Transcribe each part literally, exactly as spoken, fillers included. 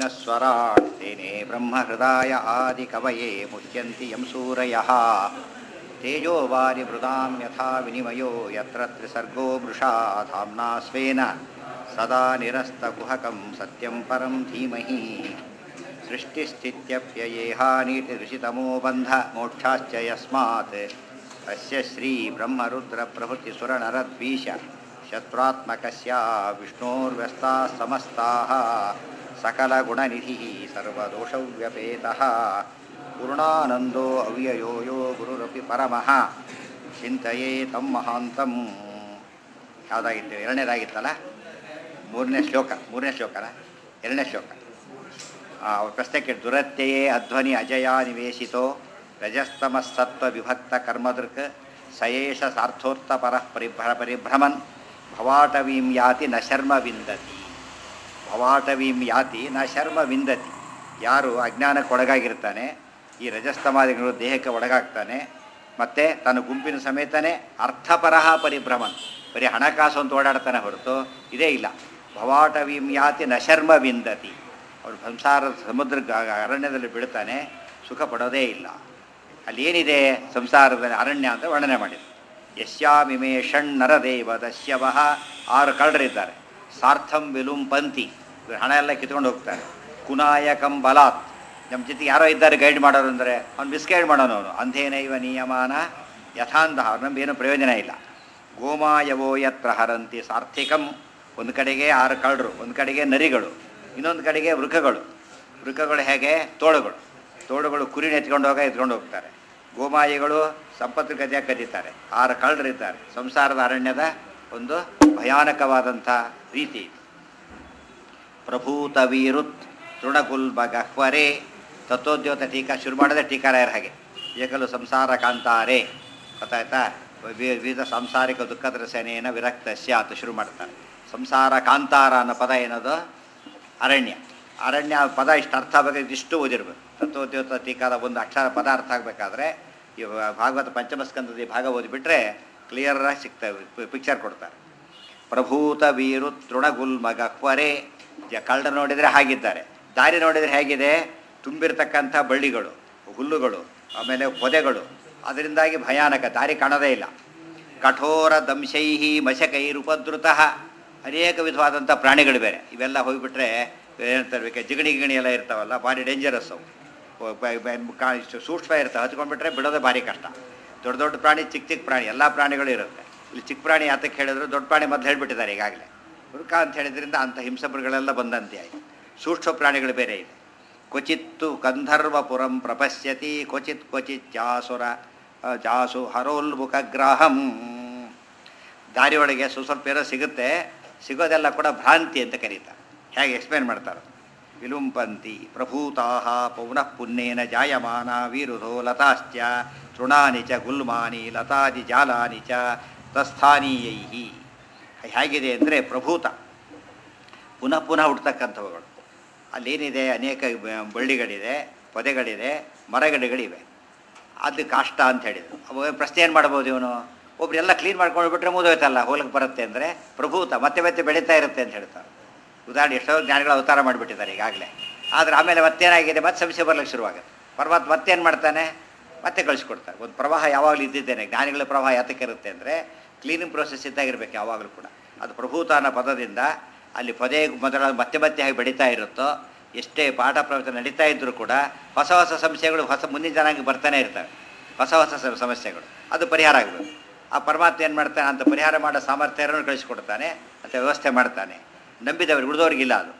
विघ्नस्वराट् तेने ब्रह्महृदाय आदिकवये मुह्यन्ति यं सूरयः तेजो वारिमृदां यथा विनिमयो यत्र त्रिसर्गो मृषा धाम्ना स्वेन सदा निरस्तकुहकं सत्यं परं धीमहि सृष्टिस्थित्यप्ययेहानीतिऋषितमो बन्धमोक्षाश्च यस्मात् तस्य श्रीब्रह्मरुद्रप्रभृतिसुरनरद्वीष शत्रुत्मकस्य विष्णोर्व्यस्ताः समस्ताः सकलगुणनिधिः सर्वदोषव्यपेतः पूर्णानन्दो अव्ययो यो गुरुरपि परमः ಚಿಂತೆಯೇ ತಮ್ಮ ಮಹಾಂತಂ. ಯಾವುದಾಗಿತ್ತು? ಎರಡನೇದಾಗಿತ್ತಲ್ಲ, ಮೂರನೇ ಶ್ಲೋಕ ಮೂರನೇ ಶ್ಲೋಕನ ಎರಡನೇ ಶ್ಲೋಕ ಅವ್ರ ಪ್ರಶ್ನೆ ಕೇಳಿ. ದುರತ್ಯಯೇ ಅಧ್ವನಿ ಅಜಯ ನಿವೇಶಿತೋ ರಜಸ್ತಮಸ್ಸತ್ವ ವಿಭಕ್ತ ಕರ್ಮದೃಕ್ ಸಯೇಷ ಸಾರ್ಥೋರ್ಥ ಪರಃ ಪರಿಭ್ರ ಪರಿಭ್ರಮನ್ ಭವಾಟವೀಂ ಯಾತಿ ನ ಶರ್ಮ ವಿಂದತಿ. ಭವಾಟವೀಂ ಯಾತಿ ನ ಶರ್ಮ ವಿಂದತಿ. ಯಾರು ಅಜ್ಞಾನಕ್ಕೊಳಗಾಗಿರ್ತಾನೆ, ಈ ರಜಸ್ತಮಾದಿಗಳು ದೇಹಕ್ಕೆ ಒಳಗಾಗ್ತಾನೆ, ಮತ್ತು ತನ್ನ ಗುಂಪಿನ ಸಮೇತನೇ ಅರ್ಥಪರಹ ಪರಿಭ್ರಮನ್, ಬರೀ ಹಣಕಾಸು ಅಂತ ಓಡಾಡ್ತಾನೆ ಹೊರತು ಇದೇ ಇಲ್ಲ. ಭವಾಟವೀಂ ಯಾತಿ ನ ಶರ್ಮ ವಿಂದತಿ. ಅವನು ಸಂಸಾರದ ಸಮುದ್ರ ಅರಣ್ಯದಲ್ಲಿ ಬೀಳ್ತಾನೆ, ಸುಖ ಪಡೋದೇ ಇಲ್ಲ. ಅಲ್ಲಿ ಏನಿದೆ ಸಂಸಾರದ ಅರಣ್ಯ ಅಂತ ವರ್ಣನೆ ಮಾಡಿದೆ. ಯಶ್ಯಾಮಿಮೇ ಷಣ್ಣರದೇವ ದಶ್ಯವಹ, ಆರು ಕಳ್ಳರಿದ್ದಾರೆ. ಸಾರ್ಥಂ ವಿಲುಂಪಂತಿ, ಹಣ ಎಲ್ಲ ಕಿತ್ಕೊಂಡು ಹೋಗ್ತಾರೆ. ಕುನಾಯಕಂ ಬಲಾತ್, ನಮ್ಮ ಜೊತೆಗೆ ಯಾರೋ ಇದ್ದಾರೆ ಗೈಡ್ ಮಾಡೋರು ಅಂದರೆ ಅವ್ನು ಮಿಸ್ಗೈಡ್ ಮಾಡೋನು ಅವನು. ಅಂಧೇನೈವ ನಿಯಮಾನ ಯಥಾಂಧ, ಅವ್ರು ನಮ್ಗೆ ಏನೂ ಪ್ರಯೋಜನ ಇಲ್ಲ. ಗೋಮಾಯವೋ ಯತ್ರ ಹರಂತಿ ಸಾರ್ಥಿಕಂ, ಒಂದು ಕಡೆಗೆ ಆರು ಕಳ್ಳರು, ಒಂದು ಕಡೆಗೆ ನರಿಗಳು, ಇನ್ನೊಂದು ಕಡೆಗೆ ವೃಕಗಳು. ವೃಕಗಳು ಹೇಗೆ? ತೋಳುಗಳು. ತೋಳುಗಳು ಕುರಿನ ಎತ್ಕೊಂಡು ಹೋಗ ಎತ್ಕೊಂಡು ಹೋಗ್ತಾರೆ. ಗೋಮಾಯಿಗಳು ಸಂಪತ್ತು ಗತಿಯಾಗಿ ಕದೀತಾರೆ. ಆರು ಕಳ್ಳರಿದ್ದಾರೆ. ಸಂಸಾರದ ಅರಣ್ಯದ ಒಂದು ಭಯಾನಕವಾದಂಥ ರೀತಿ. ಪ್ರಭೂತ ವೀರುತ್ ತೃಣಗುಲ್ಬ ಗಹ್ವರೇ, ತತ್ವೋದ್ಯೋತ ಟೀಕಾ ಶುರು ಮಾಡಿದ್ರೆ ಟೀಕಾರಾಯರ ಹಾಗೆ ಏಕಲು ಸಂಸಾರ ಕಾಂತಾರೆ. ಗೊತ್ತಾಯ್ತಾ? ವಿವಿಧ ಸಾಂಸಾರಿಕ ದುಃಖದ ರಸನೇನ ವಿರಕ್ತಸ್ಯ ಅಂತ ಶುರು ಮಾಡ್ತಾರೆ. ಸಂಸಾರ ಕಾಂತಾರ ಅನ್ನೋ ಪದ ಏನದು? ಅರಣ್ಯ. ಅರಣ್ಯ ಪದ ಇಷ್ಟು ಅರ್ಥ ಆಗಬೇಕು, ಇದಿಷ್ಟು ಓದಿರ್ಬೇಕು. ತತ್ವೋದ್ಯೋತ ಟೀಕಾದ ಒಂದು ಅಕ್ಷರ ಪದ ಅರ್ಥ ಆಗಬೇಕಾದ್ರೆ ಈ ಭಾಗವತ ಪಂಚಮಸ್ಕಂದದ ಭಾಗ ಓದಿಬಿಟ್ರೆ ಕ್ಲಿಯರಾಗಿ ಸಿಗ್ತವೆ, ಪಿಕ್ಚರ್ ಕೊಡ್ತಾರೆ. ಪ್ರಭೂತ ವೀರು ತೃಣಗುಲ್ಮ ಗಹ್ವರೇ, ಕಳ್ಳ ನೋಡಿದರೆ ಹಾಗಿದ್ದಾರೆ, ದಾರಿ ನೋಡಿದರೆ ಹೇಗಿದೆ? ತುಂಬಿರ್ತಕ್ಕಂಥ ಬಳ್ಳಿಗಳು, ಹುಲ್ಲುಗಳು, ಆಮೇಲೆ ಪೊದೆಗಳು, ಅದರಿಂದಾಗಿ ಭಯಾನಕ, ದಾರಿ ಕಾಣೋದೇ ಇಲ್ಲ. ಕಠೋರ ದಂಶೈಹಿ ಮಶಕೈರುಪದ್ರುತಃ, ಅನೇಕ ವಿಧವಾದಂಥ ಪ್ರಾಣಿಗಳು ಬೇರೆ. ಇವೆಲ್ಲ ಹೋಗಿಬಿಟ್ರೆ ಏನಂತಾರೆ, ಜಿಗಣಿ ಗಿಗಣಿ ಎಲ್ಲ ಇರ್ತಾವಲ್ಲ, ಭಾರಿ ಡೇಂಜರಸ್ ಅವು. ಸೂಕ್ಷ್ಮ ಇರ್ತವೆ, ಹಚ್ಕೊಂಡ್ಬಿಟ್ರೆ ಬಿಡೋದೇ ಭಾರಿ ಕಷ್ಟ. ದೊಡ್ಡ ದೊಡ್ಡ ಪ್ರಾಣಿ, ಚಿಕ್ಕ ಚಿಕ್ಕ ಪ್ರಾಣಿ, ಎಲ್ಲ ಪ್ರಾಣಿಗಳು ಇರುತ್ತೆ. ಇಲ್ಲಿ ಚಿಕ್ಕ ಪ್ರಾಣಿ ಯಾತಕ್ಕೆ ಹೇಳಿದ್ರು, ದೊಡ್ಡ ಪ್ರಾಣಿ ಮೊದಲು ಹೇಳಿಬಿಟ್ಟಿದ್ದಾರೆ ಈಗಾಗಲೇ. ಹುಡುಕ ಅಂತ ಹೇಳಿದ್ರಿಂದ ಅಂಥ ಹಿಂಸಪುರಗಳೆಲ್ಲ ಬಂದಂತೆ ಆಯಿತು. ಸೂಕ್ಷ್ಮ ಪ್ರಾಣಿಗಳು ಬೇರೆ ಇದೆ. ಕ್ವಚಿತ್ತು ಗಂಧರ್ವಪುರಂ ಪ್ರಪಶ್ಯತಿ ಕ್ವಚಿತ್ ಕ್ವಚಿತ್ ಜಾಸುರ ಜಾಸು ಹರೋಲ್ಮುಖಗ್ರಾಹಂ. ದಾರಿಯೊಳಗೆ ಸ್ವಲ್ಪ ಏನೋ ಸಿಗುತ್ತೆ, ಸಿಗೋದೆಲ್ಲ ಕೂಡ ಭ್ರಾಂತಿ ಅಂತ ಕರೀತಾರೆ. ಹೇಗೆ ಎಕ್ಸ್ಪ್ಲೇನ್ ಮಾಡ್ತಾರೆ? ವಿಲುಂಪಂತಿ ಪ್ರಭೂತಾಹ ಪೌನಃ ಪುಣ್ಯೇನ ಜಾಯಮಾನ ವಿರುಧೋ ಲತಾಶ್ಚ ತೃಣಾನಿ ಚ ಗುಲ್ಮಾನಿ ಲತಾದಿ ಜಾಲಾನಿ ಚ ತಸ್ಥಾನೀಯೈಹಿ. ಹೇಗಿದೆ ಅಂದರೆ ಪ್ರಭೂತ, ಪುನಃ ಪುನಃ ಹುಡ್ತಕ್ಕಂಥವುಗಳು. ಅಲ್ಲೇನಿದೆ? ಅನೇಕ ಬಳ್ಳಿಗಳಿದೆ, ಪೊದೆಗಳಿದೆ, ಮರಗಿಡಗಳಿವೆ. ಅದು ಕಾಷ್ಟ ಅಂತ ಹೇಳಿದರು. ಅವ ಪ್ರಶ್ನೆ ಏನು ಮಾಡ್ಬೋದು ಇವನು? ಒಬ್ರೆಲ್ಲ ಕ್ಲೀನ್ ಮಾಡ್ಕೊಂಡು ಬಿಟ್ರೆ ಮುಗಿದೋಯ್ತಲ್ಲ, ಹೋಲಕ್ಕೆ ಬರುತ್ತೆ ಅಂದರೆ ಪ್ರಭೂತ ಮತ್ತೆ ಮತ್ತೆ ಬೆಳೀತಾ ಇರುತ್ತೆ ಅಂತ ಹೇಳ್ತಾರೆ. ಉದಾಹರಣೆ ಎಷ್ಟೋ ಜ್ಞಾನಿಗಳು ಅವತಾರ ಮಾಡಿಬಿಟ್ಟಿದ್ದಾರೆ ಈಗಾಗಲೇ. ಆದರೆ ಆಮೇಲೆ ಮತ್ತೇನಾಗಿದೆ? ಮತ್ತೆ ಸಮಸ್ಯೆ ಬರ್ಲಿಕ್ಕೆ ಶುರುವಾಗುತ್ತೆ. ಪರಮಾತ್ಮ ಮತ್ತೇನು ಮಾಡ್ತಾನೆ? ಮತ್ತೆ ಕಳಿಸ್ಕೊಡ್ತಾರೆ. ಒಂದು ಪ್ರವಾಹ ಯಾವಾಗಲೂ ಇದ್ದಿದ್ದೇನೆ. ಜ್ಞಾನಿಗಳ ಪ್ರವಾಹ ಯಾತಕ್ಕೆ ಇರುತ್ತೆ ಅಂದರೆ ಕ್ಲೀನಿಂಗ್ ಪ್ರೋಸೆಸ್ ಇದ್ದಾಗಿರ್ಬೇಕು ಯಾವಾಗಲೂ ಕೂಡ. ಅದು ಪ್ರಭೂತ ಅನ್ನೋ ಪದದಿಂದ ಅಲ್ಲಿ ಪದೇ ಮೊದಲ ಮತ್ತೆ ಮತ್ತೆ ಹಾಗೆ ಬೆಳೀತಾ ಇರುತ್ತೋ, ಎಷ್ಟೇ ಪಾಠ ಪ್ರವಚನ ನಡೀತಾ ಇದ್ದರೂ ಕೂಡ ಹೊಸ ಹೊಸ ಸಮಸ್ಯೆಗಳು ಹೊಸ ಮುಂದಿನ ಜನಾಂಗ ಬರ್ತಾನೆ ಇರ್ತವೆ. ಹೊಸ ಹೊಸ ಸಮಸ್ಯೆಗಳು, ಅದು ಪರಿಹಾರ ಆಗಬೇಕು. ಆ ಪರಮಾತ್ಮ ಏನು ಮಾಡ್ತಾನೆ? ಅಂತ ಪರಿಹಾರ ಮಾಡೋ ಸಾಮರ್ಥ್ಯವನ್ನು ಕಳಿಸ್ಕೊಡ್ತಾನೆ, ಮತ್ತು ವ್ಯವಸ್ಥೆ ಮಾಡ್ತಾನೆ. ನಂಬಿದವರು ಉಳಿದವ್ರಿಗಿಲ್ಲ ಅದು.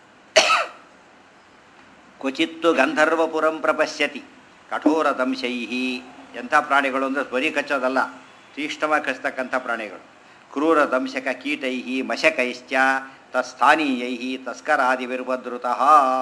ಕ್ವಚಿತ್ತು ಗಂಧರ್ವಪುರಂ ಪ್ರಪಶ್ಯತಿ ಕಠೋರ ದಂಶೈಹಿ. ಎಂಥ ಪ್ರಾಣಿಗಳು ಅಂದರೆ ಬರೀ ಕಚ್ಚೋದಲ್ಲ, ತೀಕ್ಷ್ಣವಾಗಿ ಕಚ್ಚತಕ್ಕಂಥ ಪ್ರಾಣಿಗಳು. ಕ್ರೂರ ದಂಶಕ ಕೀಟೈಹಿ ಮಶಕೈಶ್ಚ ತಸ್ಥಾನೀಯೈಹಿ ತಸ್ಕರಾದಿ ವಿರ್ಭದ್ರುತಃ.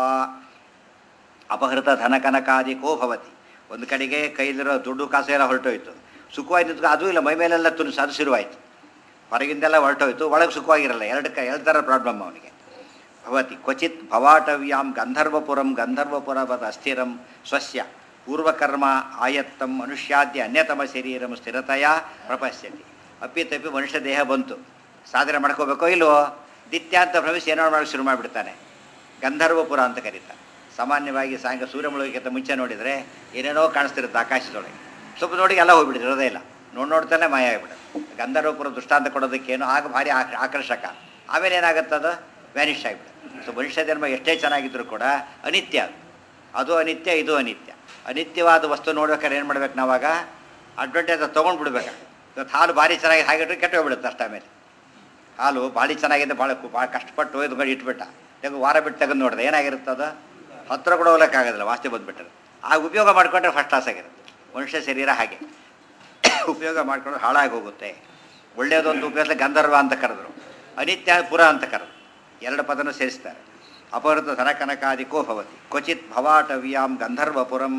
ಅಪಹೃತ ಧನಕನಕಾದಿಕೋ ಭವತಿ. ಒಂದು ಕಡೆಗೆ ಕೈಲಿರೋ ದುಡ್ಡು ಕಾಸು ಎಲ್ಲ ಹೊರಟೋಯ್ತು, ಸುಖವಾಗಿ ನಿಂತು ಅದು ಇಲ್ಲ, ಮೈ ಮೇಲೆಲ್ಲ ತುನಿಸು, ಅದು ಶುರುವಾಯಿತು. ಹೊರಗಿಂದೆಲ್ಲ ಹೊರಟೋಯ್ತು, ಒಳಗೆ ಸುಖವಾಗಿರಲ್ಲ. ಎರಡು ಕ ಎರಡು ಥರ ಪ್ರಾಬ್ಲಮ್ ಅವನಿಗೆ. ಭವತಿ ಕ್ವಚಿತ್ ಭವಾಟವ್ಯಾಂ ಗಂಧರ್ವಪುರಂ ಗಂಧರ್ವಪುರವದ ಅಸ್ಥಿರಂ ಸ್ವಸ್ಯ ಪೂರ್ವಕರ್ಮ ಆಯತ್ತಂ ಮನುಷ್ಯಾದ್ಯ ಅನ್ಯತಮ ಶರೀರಂ ಸ್ಥಿರತೆಯ ಪ್ರಪಶ್ಯತಿ. ಅಪ್ಪಿತಪ್ಪಿ ಮನುಷ್ಯ ದೇಹ ಬಂತು, ಸಾಧನೆ ಮಾಡ್ಕೋಬೇಕೋ ಇಲ್ವೋ? ದಿತ್ಯ ಅಂತ ಭ್ರಮಿಸಿ ಏನೋ ಮಾಡೋಕ್ಕೆ ಶುರು ಮಾಡಿಬಿಡ್ತಾನೆ. ಗಂಧರ್ವಪುರ ಅಂತ ಕರೀತಾರೆ. ಸಾಮಾನ್ಯವಾಗಿ ಸಾಯಂಕಾಲ ಸೂರ್ಯ ಮುಳುಗೋಕ್ಕಿಂತ ಮುಂಚೆ ನೋಡಿದರೆ ಏನೇನೋ ಕಾಣಿಸ್ತಿರುತ್ತೆ ಆಕಾಶದೊಳಗೆ. ಸ್ವಲ್ಪ ನೋಡಿ ಎಲ್ಲ ಹೋಗ್ಬಿಡುತ್ತೆ, ಇರೋದೇ ಇಲ್ಲ, ನೋಡಿ ನೋಡ್ತಾನೆ ಮಾಯ ಆಗಿಬಿಡುತ್ತೆ. ಗಂಧರ್ವಪುರ ದೃಷ್ಟಾಂತ ಕೊಡೋದಕ್ಕೇನು ಆಗ ಭಾರಿ ಆಕ ಆಕರ್ಷಕ. ಆಮೇಲೆ ಏನಾಗುತ್ತೆ, ಅದು ವ್ಯಾನಿಷ್ ಆಗಿಬಿಡುತ್ತೆ. ಸೊ ಮನುಷ್ಯ ಜನ್ಮ ಎಷ್ಟೇ ಚೆನ್ನಾಗಿದ್ರೂ ಕೂಡ ಅನಿತ್ಯ ಅದು. ಅದು ಅನಿತ್ಯ, ಇದು ಅನಿತ್ಯ. ಅನಿತ್ಯವಾದ ವಸ್ತು ನೋಡ್ಬೇಕಾದ್ರೆ ಏನು ಮಾಡ್ಬೇಕು ನಾವಾಗ, ಅಡ್ವಾಂಟೇಜ್ ತೊಗೊಂಡು ಬಿಡ್ಬೇಕು. ಇವತ್ತು ಹಾಲು ಭಾರಿ ಚೆನ್ನಾಗಿ ಹಾಗಿಟ್ರೆ ಕೆಟ್ಟು ಹೋಗ್ಬಿಡುತ್ತೆ ಅಷ್ಟ. ಆಮೇಲೆ ಹಾಲು ಭಾರಿ ಚೆನ್ನಾಗಿದೆ, ಭಾಳ ಭಾಳ ಕಷ್ಟಪಟ್ಟು ಒಯ್ದು ಇಟ್ಬಿಟ್ಟ, ತೆಗೆದು ವಾರ ಬಿಟ್ಟು ತೆಗೆದು ನೋಡಿದೆ ಏನಾಗಿರುತ್ತೆ, ಅದು ಹತ್ತಿರ ಕೂಡ ಹೋಗ್ಲಿಕ್ಕಾಗೋದಿಲ್ಲ, ವಾಸ್ತಿ ಬಂದುಬಿಟ್ಟರೆ. ಆಗ ಉಪಯೋಗ ಮಾಡಿಕೊಂಡ್ರೆ ಫಸ್ಟ್ ಕ್ಲಾಸ್ ಆಗಿರುತ್ತೆ. ಮನುಷ್ಯ ಶರೀರ ಹಾಗೆ ಉಪಯೋಗ ಮಾಡಿಕೊಂಡ್ರೆ ಹಾಳಾಗಿ ಹೋಗುತ್ತೆ. ಒಳ್ಳೆಯದೊಂದು ಉಪಯೋಗ ಗಂಧರ್ವ ಅಂತ ಕರೆದ್ರು, ಅನಿತ್ಯ ಪುರ ಅಂತ ಕರೆದ್ರು, ಎರಡು ಪದನೂ ಸೇರಿಸ್ತಾರೆ. ಅಪಹೃತ ಧನಕನಕಾದಿಕೋ ಭವತಿ ಕ್ವಚಿತ್ ಭವಾಟವ್ಯಾಂ ಗಂಧರ್ವಪುರಂ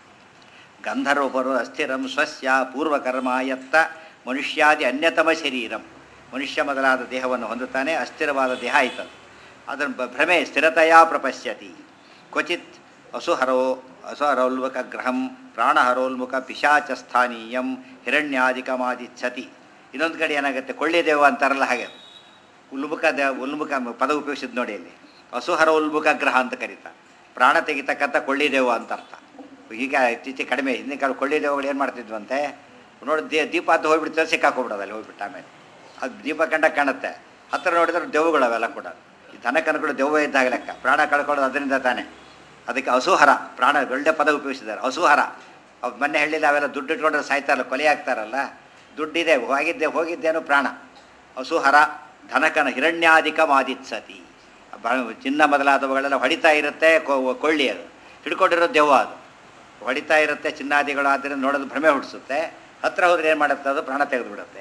ಗಂಧರ್ವಪುರ ಅಸ್ಥಿರಂ ಸ್ವಸ್ಯ ಪೂರ್ವಕರ್ಮಾಯತ್ತ ಮನುಷ್ಯಾದಿ ಅನ್ಯತಮ ಶರೀರಂ. ಮನುಷ್ಯ ಮೊದಲಾದ ದೇಹವನ್ನು ಹೊಂದುತ್ತಾನೆ, ಅಸ್ಥಿರವಾದ ದೇಹ ಆಯ್ತದೆ. ಅದನ್ನು ಭ್ರಮೆ ಸ್ಥಿರತೆಯ ಪ್ರಪಶ್ಯತಿ. ಕ್ವಚಿತ್ ಅಸುಹರೋ ಅಸುಹರೋಲ್ಮುಖ ಗ್ರಹಂ ಪ್ರಾಣಹರೋಲ್ಮುಖ ಪಿಶಾಚಸ್ಥಾನೀಯಂ ಹಿರಣ್ಯಾಧಿಕಮಾದಿಚ್ಛತಿ. ಇನ್ನೊಂದು ಕಡೆ ಏನಾಗುತ್ತೆ, ಕೊಳ್ಳಿ ದೇವ ಅಂತಾರಲ್ಲ ಹಾಗೆ, ಉಲ್ಮುಖ ದೇವ ಉಲ್ಮುಖ ಪದ ಉಪಯೋಗಿಸಿದ್ ನೋಡಿ. ಇಲ್ಲಿ ಅಸುಹರ ಉಲ್ಮುಖ ಗ್ರಹ ಅಂತ ಕರೀತಾರೆ. ಪ್ರಾಣ ತೆಗಿತಕ್ಕಂಥ ಕೊಳ್ಳಿ ದೇವ ಅಂತ ಅರ್ಥ. ಈಗ ಇತ್ತೀಚೆಗೆ ಕಡಿಮೆ, ಹಿಂದಿನ ಕಾಲ ಕೊಳ್ಳಿ ದೇವಗಳು ಏನು ಮಾಡ್ತಿದ್ವಂತೆ ನೋಡಿ, ದೇ ದೀಪ ಅಂತ ಹೋಗ್ಬಿಡ್ತಾರೆ, ಸಿಕ್ಕಾಕೊಬಿಡೋದು ಅಲ್ಲಿ ಹೋಗ್ಬಿಟ್ಟು. ಆಮೇಲೆ ಅದು ದೀಪ ಕಂಡ ಕಾಣುತ್ತೆ, ಹತ್ತಿರ ನೋಡಿದ್ರೆ ದೆವ್ವಗಳು ಅವೆಲ್ಲ ಕೂಡ. ಈ ದನಕನಗಳು ದೆವ್ವ ಇದ್ದಾಗ ಲೆಕ್ಕ, ಪ್ರಾಣ ಕಳ್ಕೊಳ್ಳೋದು ಅದರಿಂದ ತಾನೇ. ಅದಕ್ಕೆ ಅಸುಹರ, ಪ್ರಾಣ ಒಳ್ಳೆ ಪದ ಉಪಯೋಗಿಸಿದ್ದಾರೆ, ಅಸುಹರ. ಅವ್ರು ಮೊನ್ನೆ ಹೇಳಿಲ್ಲ, ಅವೆಲ್ಲ ದುಡ್ಡು ಇಟ್ಕೊಂಡ್ರೆ ಸಾಯ್ತಾರಲ್ಲ, ಕೊಲೆ ಆಗ್ತಾರಲ್ಲ, ದುಡ್ಡಿದೆ ಹೋಗಿದ್ದೆ ಹೋಗಿದ್ದೇನು ಪ್ರಾಣ. ಅಸುಹರ ಧನಕನ ಹಿರಣ್ಯಾಧಿಕ ಮಾದಿತ್ಸತಿ. ಚಿನ್ನ ಮೊದಲಾದವುಗಳೆಲ್ಲ ಹೊಡಿತಾ ಇರುತ್ತೆ, ಕೊಳ್ಳಿ ಅದು ಹಿಡ್ಕೊಂಡಿರೋ ದೆವ್ವ, ಅದು ಹೊಡಿತಾ ಇರುತ್ತೆ ಚಿನ್ನಾದಿಗಳು. ಆದ್ದರಿಂದ ನೋಡೋದು ಭ್ರಮೆ ಹುಟ್ಟಿಸುತ್ತೆ. ಹತ್ತಿರ ಹೋದ್ರೆ ಏನು ಮಾಡುತ್ತೆ, ಅದು ಪ್ರಾಣ ತೆಗೆದು ಬಿಡುತ್ತೆ.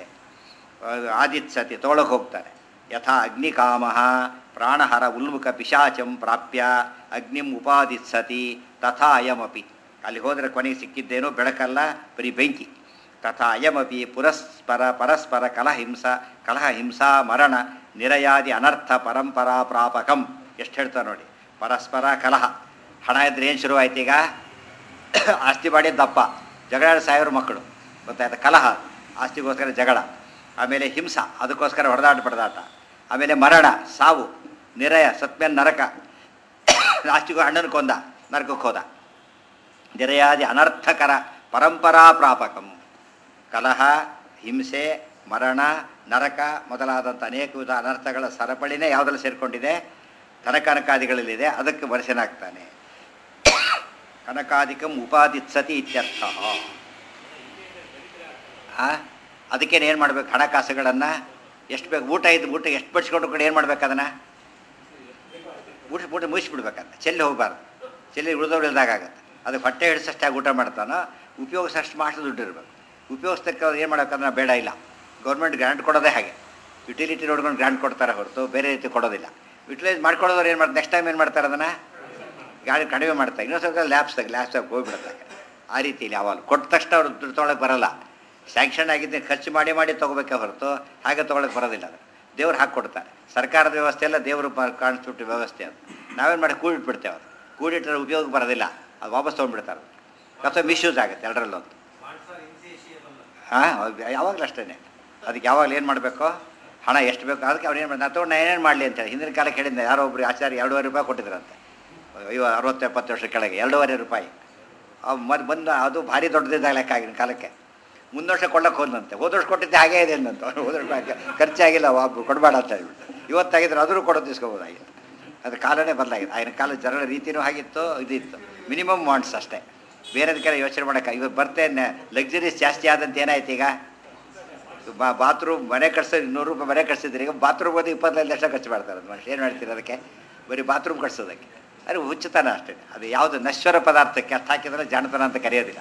ಆದಿತ್ಸತಿ ತೊಗೊಳಕ್ಕೆ ಹೋಗ್ತಾರೆ. ಯಥಾ ಅಗ್ನಿಕಾಮ ಪ್ರಾಣಹರ ಉಲ್ಮುಖ ಪಿಶಾಚಂ ಪ್ರಾಪ್ಯ ಅಗ್ನಿಂ ಉಪಾದಿತ್ಸತಿ ತಥಾ ಅಯಮಪಿ. ಅಲ್ಲಿ ಹೋದರೆ ಕೊನೆಗೆ ಸಿಕ್ಕಿದ್ದೇನೋ ಬೆಳಕಲ್ಲ, ಬರೀ ಬೆಂಕಿ. ತಥಾ ಅಯಮಪಿ ಪುರಸ್ಪರ ಪರಸ್ಪರ ಕಲಹಿಂಸ ಕಲಹ ಹಿಂಸಾ ಮರಣ ನಿರಯಾದಿ ಅನರ್ಥ ಪರಂಪರಾ ಪ್ರಾಪಕಂ. ಎಷ್ಟು ಹೇಳ್ತಾರೆ ನೋಡಿ, ಪರಸ್ಪರ ಕಲಹ. ಹಣ ಇದ್ರೆ ಏನು ಶುರುವಾಯ್ತು ಈಗ, ಆಸ್ತಿ ಮಾಡಿದ್ದಪ್ಪ, ಜಗಳ ಸಾವಿರ ಮಕ್ಕಳು, ಗೊತ್ತಾಯ್ತು, ಕಲಹ, ಆಸ್ತಿಗೋಸ್ಕರ ಜಗಳ. ಆಮೇಲೆ ಹಿಂಸ, ಅದಕ್ಕೋಸ್ಕರ ಹೊಡೆದಾಟ ಪಡೆದಾಟ. ಆಮೇಲೆ ಮರಣ, ಸಾವು, ನಿರಯ, ಸತ್ಮೇಲೆ ನರಕ, ಲಾಸ್ಟಿಗೂ ಅಣ್ಣನ ಕೊಂದ, ನರಕಕ್ಕೆ ಹೋದ. ನಿರಯಾದಿ ಅನರ್ಥಕರ ಪರಂಪರಾ ಪ್ರಾಪಕಂ. ಕಲಹ, ಹಿಂಸೆ, ಮರಣ, ನರಕ ಮೊದಲಾದಂಥ ಅನೇಕ ವಿಧ ಅನರ್ಥಗಳ ಸರಪಳಿನೇ ಯಾವುದರಲ್ಲಿ ಸೇರಿಕೊಂಡಿದೆ, ಧನಕನಕಾದಿಗಳಲ್ಲಿದೆ. ಅದಕ್ಕೆ ವರ್ಷನಾಗ್ತಾನೆ. ಕನಕಾದಿಕಂ ಉಪಾದಿತ್ಸತಿ ಇತ್ಯರ್ಥ. ಅದಕ್ಕೇನು ಏನು ಮಾಡಬೇಕು, ಹಣಕಾಸುಗಳನ್ನು ಎಷ್ಟು ಬೇಕು, ಊಟ ಇದ್ದು ಊಟ ಎಷ್ಟು ಬಡಿಸ್ಕೊಂಡು ಕೂಡ ಏನು ಮಾಡ್ಬೇಕು, ಅದನ್ನು ಊಟ ಊಟ ಮುಗಿಸ್ಬಿಡ್ಬೇಕಂತ, ಚೆಲ್ಲಿ ಹೋಗಬಾರ್ದು. ಚೆಲ್ಲಿ ಉಳಿದವ್ರು ಇಲ್ದಾಗತ್ತೆ. ಅದಕ್ಕೆ ಹೊಟ್ಟೆ ಹಿಡಿಸಷ್ಟಾಗಿ ಊಟ ಮಾಡ್ತಾನೋ, ಉಪಯೋಗಿಸಷ್ಟು ಮಾಷ್ಟು ದುಡ್ಡು ಇರಬೇಕು. ಉಪಯೋಗಿಸ್ತಕ್ಕ ಏನು ಮಾಡೋಕ್ಕಂದ್ರೆ ಬೇಡ ಇಲ್ಲ. ಗೌರ್ಮೆಂಟ್ ಗ್ರಾಂಟ್ ಕೊಡೋದೇ ಹಾಗೆ, ಯುಟಿಲಿಟಿ ನೋಡ್ಕೊಂಡು ಗ್ರಾಂಟ್ ಕೊಡ್ತಾರೆ ಹೊರತು ಬೇರೆ ರೀತಿ ಕೊಡೋದಿಲ್ಲ. ಯುಟಿಲೈಸ್ ಮಾಡ್ಕೊಳ್ಳೋದವ್ರು ಏನು ಮಾಡ್ತಾರೆ, ನೆಕ್ಸ್ಟ್ ಟೈಮ್ ಏನು ಮಾಡ್ತಾರೆ, ಅದನ್ನು ಗಾಡಿ ಕಡಿಮೆ ಮಾಡ್ತಾರೆ. ಇನ್ನೊಂದು ಸ್ವಲ್ಪ ಲ್ಯಾಬ್ಸ್ದಾಗ ಲ್ಯಾಬ್ಸ್ದಾಗ ಹೋಗ್ಬಿಡ್ತಾರೆ. ಆ ರೀತಿಯಲ್ಲಿ ಯಾವಾಗ ಕೊಟ್ಟ ತಕ್ಷಣ ಅವ್ರು ದುಡ್ಡು ತೊಗೊಳಕ್ಕೆ ಬರೋಲ್ಲ. ಸ್ಯಾಂಕ್ಷನ್ ಆಗಿದ್ದೆ ಖರ್ಚು ಮಾಡಿ ಮಾಡಿ ತೊಗೋಬೇಕೆ ಹೊರತು ಹಾಗೆ ತೊಗೊಳಕ್ಕೆ ಬರೋದಿಲ್ಲ. ಅದು ದೇವ್ರು ಹಾಕ್ಕೊಡ್ತಾರೆ. ಸರ್ಕಾರದ ವ್ಯವಸ್ಥೆ ಎಲ್ಲ ದೇವರು ಕಾಣಿಸ್ಬಿಟ್ಟು ವ್ಯವಸ್ಥೆ. ಅದು ನಾವೇನು ಮಾಡಿ ಕೂಡಿಟ್ಬಿಡ್ತೇವೆ. ಅದು ಕೂಡಿಟ್ಟರೆ ಉಪಯೋಗಕ್ಕೆ ಬರೋದಿಲ್ಲ, ಅದು ವಾಪಸ್ ತೊಗೊಂಡ್ಬಿಡ್ತಾರೆ. ಅಥವಾ ಮಿಸ್ಯೂಸ್ ಆಗುತ್ತೆ ಎರಡರಲ್ಲೊಂದು. ಹಾಂ, ಯಾವಾಗಲೂ ಅಷ್ಟೇ. ಅದಕ್ಕೆ ಯಾವಾಗಲೂ ಏನು ಮಾಡಬೇಕು, ಹಣ ಎಷ್ಟು ಬೇಕು ಅದಕ್ಕೆ ಅವ್ರು ಏನು ಮಾಡಿ, ನಾನು ತೊಗೊಂಡು ನಾನು ಏನೇನು ಮಾಡಲಿ ಅಂತೇಳಿ. ಹಿಂದಿನ ಕಾಲಕ್ಕೆ ಹೇಳಿದ್ದೆ, ಯಾರೋ ಒಬ್ಬರು ಆಚಾರ್ಯ ಎರಡೂವರೆ ರೂಪಾಯಿ ಕೊಟ್ಟಿದ್ರಂತೆ. ಅಯ್ಯೋ, ಅರವತ್ತು ಎಪ್ಪತ್ತು ವರ್ಷ ಕೆಳಗೆ ಎರಡೂವರೆ ರೂಪಾಯಿ. ಮತ್ತು ಬಂದು ಅದು ಭಾರಿ ದೊಡ್ಡದಿದ್ದಾಗ ಲೆಕ್ಕ ಆಗಿನ ಕಾಲಕ್ಕೆ. ಮುಂದೆ ವರ್ಷ ಕೊಳ್ಳಕ್ಕೆ ಹೋದಂತೆ, ಹೋದ ವರ್ಷ ಕೊಟ್ಟಿದ್ದೆ ಹಾಗೇ ಇದೆ ಅಂದಂತ. ಅವ್ರು ಹೋದ ರೂಪಾಯಿ ಖರ್ಚಾಗಿಲ್ಲ, ಒಬ್ಬರು ಕೊಡಬೇಡ ಅಂತ ಹೇಳ್ಬಿಟ್ಟು. ಇವತ್ತಾಗಿದ್ರೆ ಅದರೂ ಕೊಡೋದು ಇಸ್ಕೋಬೋದಾಗಿತ್ತು. ಅದು ಕಾಲನೇ ಬದಲಾಗಿದೆ. ಆಗಿನ ಕಾಲ ಜನರ ರೀತಿಯೂ ಹಾಗಿತ್ತು, ಇದಿತ್ತು. ಮಿನಿಮಮ್ ವಾಂಟ್ಸ್ ಅಷ್ಟೇ, ಬೇರೆದಕ್ಕೆಲ್ಲ ಯೋಚನೆ ಮಾಡೋಕ್ಕೆ. ಇವಾಗ ಬರ್ತೇನೆ ಲಕ್ಸುರೀಸ್ ಜಾಸ್ತಿ ಆದಂತ ಏನಾಯ್ತು ಈಗ, ಬಾ ಬಾತ್ರೂಮ್ ಮನೆ ಕಟ್ಸೋ ಇನ್ನೂರು ರೂಪಾಯಿ ಮನೆ ಕಟ್ಸಿದ್ರೆ ಈಗ ಬಾತ್ರೂಮ್ ಹೋಗಿ ಇಪ್ಪತ್ತೈದು ಲಕ್ಷ ಖರ್ಚು ಮಾಡ್ತಾರೆ. ಅದು ಮನುಷ್ಯ ಏನು ಮಾಡ್ತೀರಿ ಅದಕ್ಕೆ, ಬರೀ ಬಾತ್ರೂಮ್ ಕಟ್ಸೋದಕ್ಕೆ. ಅದು ಹುಚ್ಚುತನ ಅಷ್ಟೇ. ಅದು ಯಾವುದು ನಶ್ವರ ಪದಾರ್ಥಕ್ಕೆ ಅರ್ಥ ಹಾಕಿದ್ರೆ ಜಾಣತನ ಅಂತ ಕರೆಯೋದಿಲ್ಲ.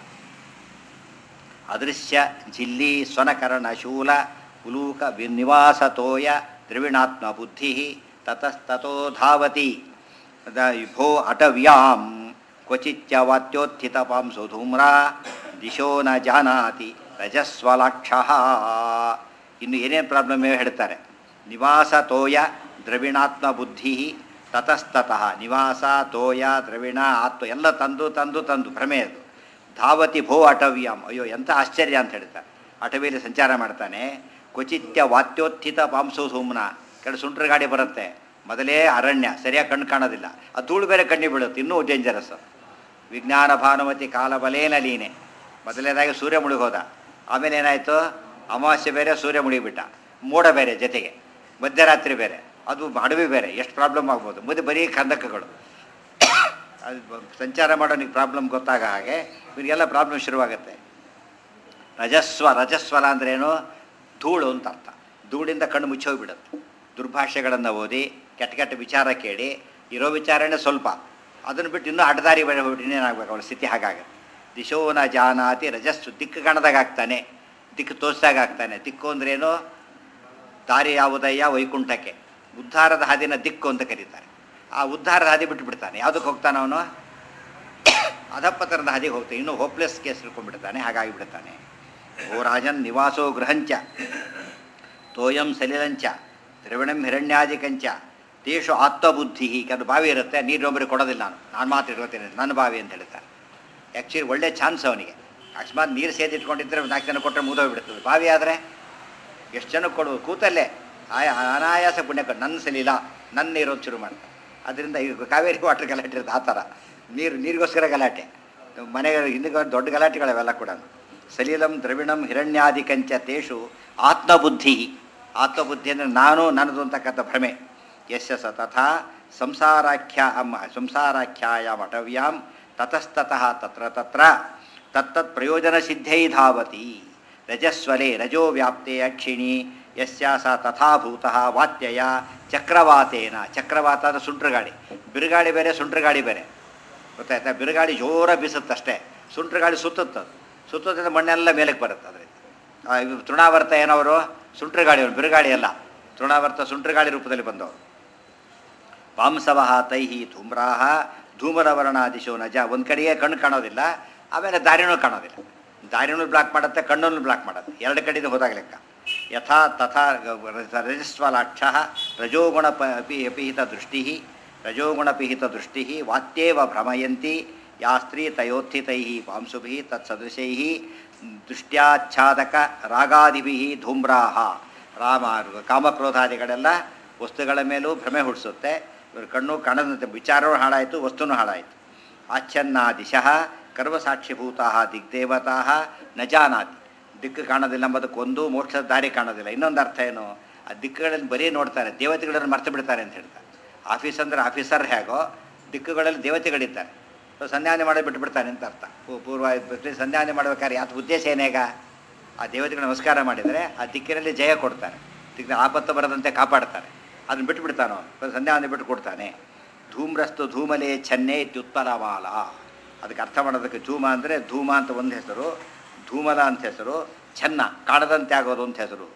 ಅದೃಶ್ಯ ಜಿಲ್ಲಿ ಸ್ವನಕರಣ ಶೂಲ ಉಲೂಕ ನಿವಾಸ ತೋಯ ದ್ರವಿಣಾತ್ಮ ಬುದ್ಧಿ ತತಸ್ತೋ ಧಾವತಿ ಭೋ ಅಟವ್ಯಾಂ ಕ್ವಚಿತ್ಯ ವಾತ್ಯೋತ್ಥಿತ ಪಾಂಸು ಧೂಮ್ರ ದಿಶೋ ನ ಜಾನಾತಿ ರಜಸ್ವಲಾಕ್ಷ. ಇನ್ನು ಏನೇನು ಪ್ರಾಬ್ಲಮ್ ಹೇಳ್ತಾರೆ. ನಿವಾಸ ತೋಯ ದ್ರವಿಣಾತ್ಮ ಬುದ್ಧಿ ತತಸ್ತತಃ. ನಿವಾಸ ತೋಯ ದ್ರವಿಣ ಆತ್ಮ ಎಲ್ಲ ತಂದು ತಂದು ತಂದು ಭ್ರಮೆ ಅದು. ಧಾವತಿ ಭೋ ಅಟವ್ಯಾಂ. ಅಯ್ಯೋ ಎಂಥ ಆಶ್ಚರ್ಯ ಅಂತ ಹೇಳ್ತಾರೆ. ಅಟವಿಯಲ್ಲಿ ಸಂಚಾರ ಮಾಡ್ತಾನೆ. ಕ್ವಚಿತ್ಯ ವಾತ್ಯೋತ್ಥಿತ ಪಾಂಸು ಧೂಮ್ನ. ಕೆಲ ಸುಂಟ್ರ ಗಾಡಿ ಬರುತ್ತೆ, ಮೊದಲೇ ಅರಣ್ಯ, ಸರಿಯಾಗಿ ಕಣ್ಣು ಕಾಣೋದಿಲ್ಲ. ಆ ಧೂಳು ಬೇರೆ ಕಣ್ಣಿಗೆ ಬೀಳುತ್ತೆ, ಇನ್ನೂ ಡೇಂಜರಸ್. ವಿಜ್ಞಾನ ಭಾನುಮತಿ ಕಾಲಬಲೇನ ಲೀನೆ. ಮೊದಲನೇದಾಗಿ ಸೂರ್ಯ ಮುಳುಗೋದ, ಆಮೇಲೆ ಏನಾಯಿತು, ಅಮಾವಾಸ್ಯೆ ಬೇರೆ, ಸೂರ್ಯ ಮುಳುಗಿಬಿಟ್ಟ, ಮೋಡ ಬೇರೆ ಜೊತೆಗೆ, ಮಧ್ಯರಾತ್ರಿ ಬೇರೆ, ಅದು ಅಡವಿ ಬೇರೆ, ಎಷ್ಟು ಪ್ರಾಬ್ಲಮ್ ಆಗ್ಬೋದು. ಮುಂದೆ ಬರೀ ಕಂದಕಗಳು. ಅದು ಸಂಚಾರ ಮಾಡೋನಿಗೆ ಪ್ರಾಬ್ಲಮ್ ಗೊತ್ತಾಗ ಹಾಗೆ ಇವರಿಗೆಲ್ಲ ಪ್ರಾಬ್ಲಮ್ ಶುರುವಾಗುತ್ತೆ. ರಜಸ್ವ, ರಜಸ್ವಲ ಅಂದ್ರೇನು, ಧೂಳು ಅಂತ ಅರ್ಥ. ಧೂಳಿಂದ ಕಣ್ಣು ಮುಚ್ಚೋಗ್ಬಿಡುತ್ತೆ. ದುರ್ಭಾಷೆಗಳನ್ನು ಓದಿ, ಕೆಟ್ಟ ಕೆಟ್ಟ ವಿಚಾರ ಕೇಳಿ, ಇರೋ ವಿಚಾರನೇ ಸ್ವಲ್ಪ, ಅದನ್ನು ಬಿಟ್ಟು ಇನ್ನೂ ಅಡ್ಡದಾರಿ ಬೆಳೆಬಿಟ್ಟು ಇನ್ನೇನಾಗಬೇಕು ಅವಳ ಸ್ಥಿತಿ. ಹಾಗಾಗುತ್ತೆ. ದಿಶೋನ ಜಾನಾತಿ ರಜಸ್ಸು, ದಿಕ್ಕು ಕಾಣದಾಗ ಆಗ್ತಾನೆ, ದಿಕ್ಕು ತೋರಿಸಿದಾಗ ಆಗ್ತಾನೆ. ದಿಕ್ಕು ಅಂದ್ರೇನು, ದಾರಿ ಯಾವುದಯ್ಯ ವೈಕುಂಠಕ್ಕೆ, ಉದ್ಧಾರದ ಹಾದಿನ ದಿಕ್ಕು ಅಂತ ಕರೀತಾರೆ. ಆ ಉದ್ಧಾರದ ಹಾದಿ ಬಿಟ್ಟು ಬಿಡ್ತಾನೆ. ಯಾವುದಕ್ಕೆ ಹೋಗ್ತಾನೆ ಅವನು, ಅಧಪ್ಪತರದ ಹಾದಿಗೆ ಹೋಗ್ತಾನೆ, ಇನ್ನೂ ಹೋಪ್ಲೆಸ್ ಕೇಸ್ ಹಿಡ್ಕೊಂಡ್ಬಿಡ್ತಾನೆ, ಹಾಗಾಗಿ ಬಿಡ್ತಾನೆ. ಓ ರಾಜನ್ ನಿವಾಸೋ ಗೃಹಂಚ ತೋಯಂ ಸಲಿಲಂಚ ದ್ರವಿಣಂ ಹಿರಣ್ಯಾದಿಕಂಚ ತೇಷು ಆತ್ಮಬುದ್ಧಿ. ಕೆಲವು ಬಾವಿ ಇರುತ್ತೆ, ನೀರೊಬ್ಬರಿಗೆ ಕೊಡೋದಿಲ್ಲ, ನಾನು ನಾನು ಮಾತ್ರ ಇಟ್ಕೊತೀನಿ, ನನ್ನ ಬಾವಿ ಅಂತ ಹೇಳ್ತಾರೆ. ಆ್ಯಕ್ಚುಲಿ ಒಳ್ಳೆ ಚಾನ್ಸ್ ಅವನಿಗೆ. ಅಕಸ್ಮಾತ್ ನೀರು ಸೇದಿಟ್ಕೊಂಡಿದ್ದರೆ ನಾಲ್ಕು ಜನ ಕೊಟ್ಟರೆ ಮುದೋಗ್ಬಿಡ್ತದೆ. ಬಾವಿ ಆದರೆ ಎಷ್ಟು ಜನಕ್ಕೆ ಕೊಡೋದು, ಕೂತಲ್ಲೇ ಆಯ ಅನಾಯಾಸ ಪುಣ್ಯ ಕೊಟ್ಟು ನನ್ನ ಸಲಿಲ, ನನ್ನ ನೀರು ಶುರು ಮಾಡ್ತಾರೆ. ಅದರಿಂದ ಈಗ ಕಾವೇರಿ ವಾಟರ್ ಗಲಾಟೆ ಇರುತ್ತೆ, ಆ ಥರ ನೀರು ನೀರಿಗೋಸ್ಕರ ಗಲಾಟೆ. ಮನೆಗೆ ಹಿಂದಿಗೆ ದೊಡ್ಡ ಗಲಾಟೆಗಳವೆಲ್ಲ ಕೂಡ. ಸಲೀಲಂ ದ್ರವಿಣಂ ಹಿರಣ್ಯಾದಿಕಂಚ ತೇಷು ಆತ್ಮಬುದ್ಧಿ. ಆತ್ಮಬುದ್ಧಿ ಅಂದರೆ ನಾನು ನನ್ನದು ಅಂತಕ್ಕಂಥ ಭ್ರಮೆ. ಯಶ ಸ ತಥಾ ಸಂಸಾರಾಖ್ಯ ಅಮ್ಮ ಸಂಸಾರಾಖ್ಯಾಯ ಮಠವ್ಯಾಂ ತತಸ್ತತಃ ತತ್ರ ತತ್ರ ತತ್ತತ್ ಪ್ರಯೋಜನ ಸಿದ್ಧೈ ಧಾವತಿ. ರಜಸ್ವಲೆ ರಜೋ ವ್ಯಾಪ್ತೆ ಅಕ್ಷಿಣಿ ಯಸ್ಯ ಸ ತಥಾಭೂತಃ ವಾತ್ಯಯ ಚಕ್ರವಾತೇನ. ಚಕ್ರವಾತ ಅಂದರೆ ಸುಂಟ್ರಗಾಳಿ. ಬಿರುಗಾಳಿ ಬೇರೆ, ಸುಂಟ್ರಗಾಳಿ ಬೇರೆ, ಗೊತ್ತಾಯ್ತಾ? ಬಿರುಗಾಳಿ ಜೋರ ಬೀಸುತ್ತಷ್ಟೇ, ಸುಂಟ್ರಗಾಳಿ ಸುತ್ತುತ್ತದೆ. ಸುತ್ತೋದ್ರಿಂದ ಮಣ್ಣೆಲ್ಲ ಮೇಲಕ್ಕೆ ಬರುತ್ತೆ. ಅದರಿಂದ ತೃಣಾವರ್ತ ಏನವರು, ಸುಂಟ್ರಗಾಳಿಯವರು, ಬಿರುಗಾಳಿ ಅಲ್ಲ. ತೃಣಾವರ್ತ ಸುಂಟ್ರಗಾಳಿ ರೂಪದಲ್ಲಿ ಬಂದವರು. ವಾಂಸವಃ ತೈಹಿ ಧೂಮ್ರಾಹ ಧೂಮರವರ್ಣಾದಿಶೋ ನಜ. ಒಂದು ಕಡೆಗೆ ಕಣ್ಣು ಕಾಣೋದಿಲ್ಲ, ಆಮೇಲೆ ದಾರಿನೂ ಕಾಣೋದಿಲ್ಲ. ದಾರಿನೂ ಬ್ಲಾಕ್ ಮಾಡುತ್ತೆ, ಕಣ್ಣನ್ನು ಬ್ಲಾಕ್ ಮಾಡುತ್ತೆ, ಎರಡು ಕಡೆಯಿಂದ ಹೋದಾಗ ಲೆಕ್ಕ. ಯಥಾ ತಥಾ ರಜಸ್ವಲಾಕ್ಷ ರಜೋಗುಣ ಪಿ ಅಪಿಹಿತ ದೃಷ್ಟಿ ರಜೋಗುಣಪಿಹಿತ ದೃಷ್ಟಿ ವಾತ್ಯೇವ ಭ್ರಮಯಂತಿ ಯಾ ಸ್ತ್ರೀ ತಯೋತ್ಥಿತೈ ಪಾಂಸುಭಿ ತತ್ಸದೃಶೈ ದೃಷ್ಟ್ಯಾಚ್ಛಾದಕ ರಾಗಾದಿಭಿ ಧೂಮ್ರಾಹ. ರಾಮ ಕಾಮಕ್ರೋಧಾದಿಗಳೆಲ್ಲ ವಸ್ತುಗಳ ಮೇಲೂ ಭ್ರಮೆ ಹುಟ್ಟಿಸುತ್ತೆ. ಇವರು ಕಣ್ಣು ಕಾಣದಂತೆ ವಿಚಾರವೂ ಹಾಳಾಯಿತು, ವಸ್ತುನೂ ಹಾಳಾಯಿತು. ಆಚ್ಛನ್ನಾದಿಶಃ ಕರ್ಮಸಾಕ್ಷಿಭೂತಾ ದಿಗ್ದೇವತಾ ನ ಜಾನಾತಿ. ದಿಕ್ಕು ಕಾಣೋದಿಲ್ಲ ಎಂಬುದಕ್ಕೊಂದು ಮೋಕ್ಷದ ದಾರಿ ಕಾಣೋದಿಲ್ಲ. ಇನ್ನೊಂದು ಅರ್ಥ ಏನು, ಆ ದಿಕ್ಕುಗಳಲ್ಲಿ ಬರೀ ನೋಡ್ತಾರೆ, ದೇವತೆಗಳನ್ನು ಮರ್ತು ಬಿಡ್ತಾರೆ ಅಂತ ಹೇಳ್ತಾರೆ. ಆಫೀಸ್ ಅಂದರೆ ಆಫೀಸರ್ ಹೇಗೋ, ದಿಕ್ಕುಗಳಲ್ಲಿ ದೇವತೆಗಳಿದ್ದಾರೆ. ಸೊ ಸಂಧ್ಯಾನೆ ಮಾಡಿ ಬಿಟ್ಟುಬಿಡ್ತಾನೆ ಅಂತ ಅರ್ಥ. ಪೂರ್ವ ಸಂಧ್ಯಾನೆ ಮಾಡ್ಬೇಕಾದ್ರೆ ಯಾತ ಉದ್ದೇಶ ಏನೇಗ, ಆ ದೇವತೆಗಳು ನಮಸ್ಕಾರ ಮಾಡಿದರೆ ಆ ದಿಕ್ಕಿನಲ್ಲಿ ಜಯ ಕೊಡ್ತಾರೆ, ದಿಕ್ಕಿನ ಆಪತ್ತು ಬರದಂತೆ ಕಾಪಾಡ್ತಾರೆ. ಅದನ್ನು ಬಿಟ್ಟುಬಿಡ್ತಾನೋ, ಸಂಧ್ಯಾನೆ ಬಿಟ್ಟು ಕೊಡ್ತಾನೆ. ಧೂಮ್ರಸ್ತು ಧೂಮಲೇ ಛನ್ನೇ ಇತ್ಯುತ್ಪಲಮಾಲ. ಅದಕ್ಕೆ ಅರ್ಥ ಮಾಡೋದಕ್ಕೆ ಧೂಮ ಅಂದರೆ ಧೂಮ ಅಂತ ಒಂದು ಹೆಸರು, ಧೂಮಲ ಅಂತ ಹೆಸರು, ಛನ್ನ ಕಾಣದಂತೆ ಆಗೋದು ಅಂತ ಹೆಸರು.